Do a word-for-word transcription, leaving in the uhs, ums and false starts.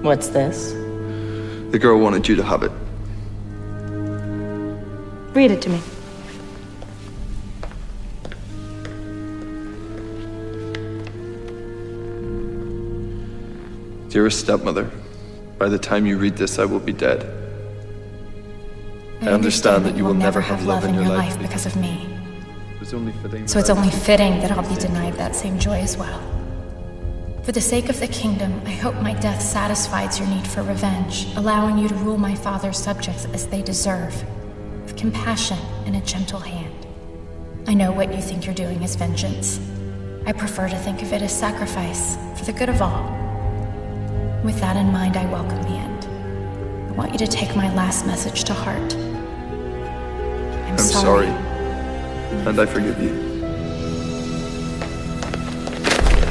What's this? The girl wanted you to have it. Read it to me. Dearest stepmother, by the time you read this, I will be dead. I understand that you will never have love in your life because of me. So it's only fitting that I'll be denied that same joy as well. For the sake of the kingdom, I hope my death satisfies your need for revenge, allowing you to rule my father's subjects as they deserve, with compassion and a gentle hand. I know what you think you're doing is vengeance. I prefer to think of it as sacrifice, for the good of all. With that in mind, I welcome the end. I want you to take my last message to heart. I'm, I'm sorry. sorry. And I forgive you.